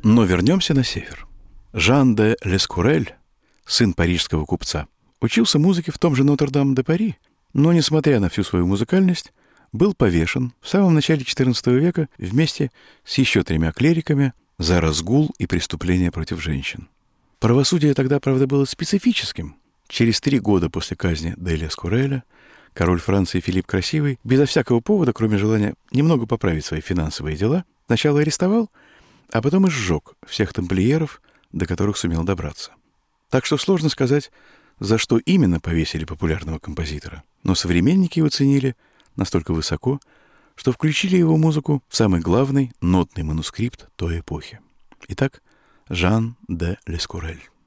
Но вернемся на север. Жан де Лескурель, сын парижского купца, учился музыке в том же Нотр-Дам-де-Пари, но, несмотря на всю свою музыкальность, был повешен в самом начале XIV века вместе с еще 3 клериками за разгул и преступления против женщин. Правосудие тогда, правда, было специфическим. Через 3 года после казни де Лескуреля король Франции Филипп Красивый, безо всякого повода, кроме желания немного поправить свои финансовые дела, сначала арестовал, а потом и сжег всех тамплиеров, до которых сумел добраться. Так что сложно сказать, за что именно повесили популярного композитора. Но современники его ценили настолько высоко, что включили его музыку в самый главный нотный манускрипт той эпохи. Итак, Жан де Лескурель.